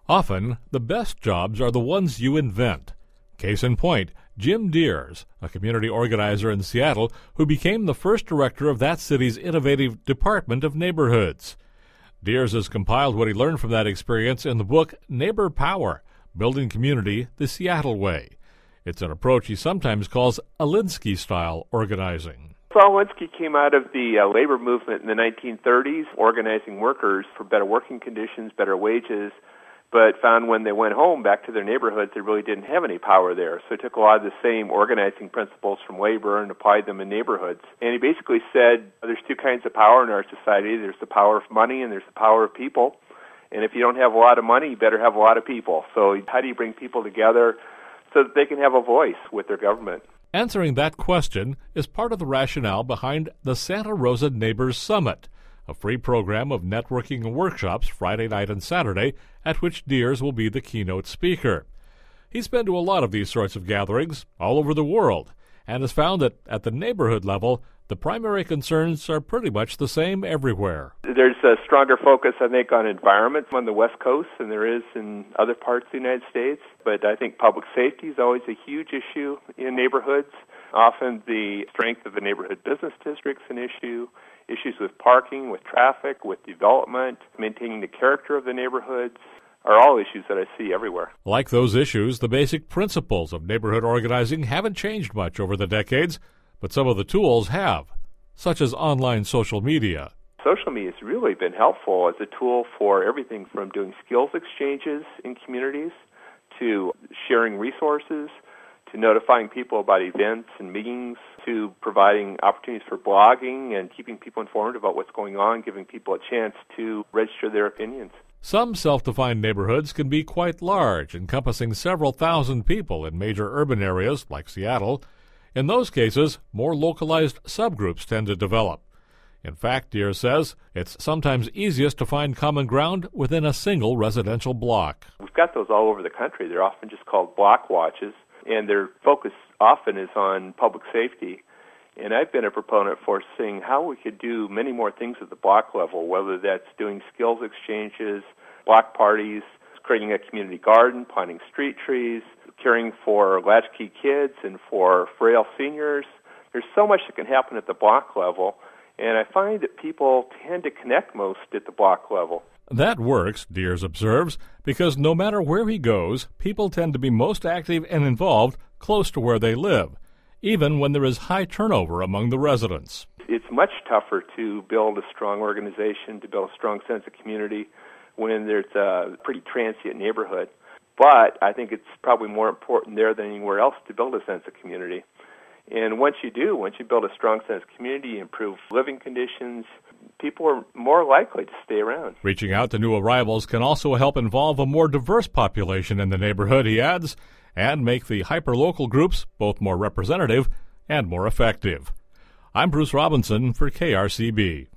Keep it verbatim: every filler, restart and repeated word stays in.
Often, the best jobs are the ones you invent. Case in point, Jim Deers, a community organizer in Seattle who became the first director of that city's innovative Department of Neighborhoods. Deers has compiled what he learned from that experience in the book Neighbor Power, Building Community the Seattle Way. It's an approach he sometimes calls Alinsky-style organizing. Saul Alinsky came out of the uh, labor movement in the nineteen thirties, organizing workers for better working conditions, better wages, but found when they went home back to their neighborhoods, they really didn't have any power there. So he took a lot of the same organizing principles from labor and applied them in neighborhoods. And he basically said there's two kinds of power in our society. There's the power of money and there's the power of people. And if you don't have a lot of money, you better have a lot of people. So how do you bring people together so that they can have a voice with their government? Answering that question is part of the rationale behind the Santa Rosa Neighbors Summit, a free program of networking and workshops Friday night and Saturday, at which Deers will be the keynote speaker. He's been to a lot of these sorts of gatherings all over the world and has found that at the neighborhood level, the primary concerns are pretty much the same everywhere. There's a stronger focus, I think, on environment on the West Coast than there is in other parts of the United States. But I think public safety is always a huge issue in neighborhoods. Often the strength of the neighborhood business district's an issue. Issues with parking, with traffic, with development, maintaining the character of the neighborhoods are all issues that I see everywhere. Like those issues, the basic principles of neighborhood organizing haven't changed much over the decades, but some of the tools have, such as online social media. Social media has really been helpful as a tool for everything from doing skills exchanges in communities to sharing resources, to notifying people about events and meetings, to providing opportunities for blogging and keeping people informed about what's going on, giving people a chance to register their opinions. Some self-defined neighborhoods can be quite large, encompassing several thousand people in major urban areas like Seattle. In those cases, more localized subgroups tend to develop. In fact, Deers says, it's sometimes easiest to find common ground within a single residential block. We've got those all over the country. They're often just called block watches, and their focus often is on public safety. And I've been a proponent for seeing how we could do many more things at the block level, whether that's doing skills exchanges, block parties, creating a community garden, planting street trees, caring for latchkey kids and for frail seniors. There's so much that can happen at the block level, and I find that people tend to connect most at the block level. That works, Deers observes, because no matter where he goes, people tend to be most active and involved close to where they live, even when there is high turnover among the residents. It's much tougher to build a strong organization, to build a strong sense of community when there's a pretty transient neighborhood. But I think it's probably more important there than anywhere else to build a sense of community. And once you do, once you build a strong sense of community, improve living conditions, people are more likely to stay around. Reaching out to new arrivals can also help involve a more diverse population in the neighborhood, he adds, and make the hyperlocal groups both more representative and more effective. I'm Bruce Robinson for K R C B.